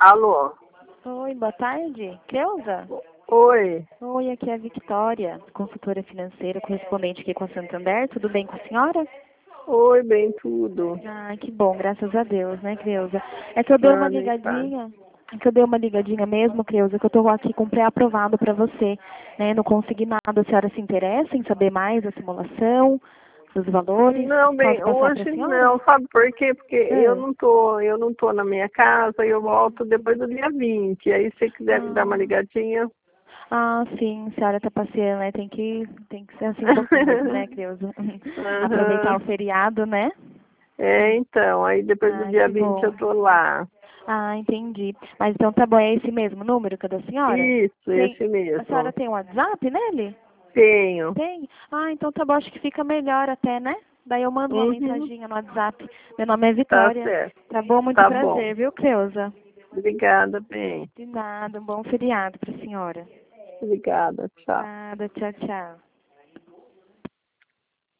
Alô? Oi, boa tarde. Cleusa? Oi. Oi, aqui é a Victória, consultora financeira, correspondente aqui com a Santander. Tudo bem com a senhora? Oi, bem tudo. Ah, que bom, graças a Deus, né, Cleusa? É que eu dei uma Ah, nem fala. ligadinha, mesmo, Cleusa, que eu tô aqui com pré-aprovado para você, né? Não consegui nada. A senhora se interessa em saber mais da simulação, dos valores? Não, Posso bem, passar para a hoje senhora? não, sabe por quê? Porque Ah, eu não tô na minha casa, eu volto depois do dia 20. Aí se você quiser me dar uma ah, ligadinha. sim, a senhora tá passeando, né? Tem que ser assim um pouquinho mesmo, né, Cleusa? Aproveitar Aham. o feriado, né? É, então, aí depois do Ah, dia que 20 bom. eu tô lá. Ah, entendi. Mas então tá bom, é esse mesmo número que é da senhora? Isso, Tem, esse a senhora mesmo. tem um WhatsApp nele? Tenho. Tem? Ah, então tá bom, acho que fica melhor até, né? Daí eu mando uma Uhum. mensaginha no WhatsApp. Meu nome é Tá Vitória. certo. Tá bom? Muito Tá bom. prazer, viu, Cleusa? Obrigada, bem. De nada, um bom feriado pra senhora. Obrigada, tchau. Nada, tchau, tchau.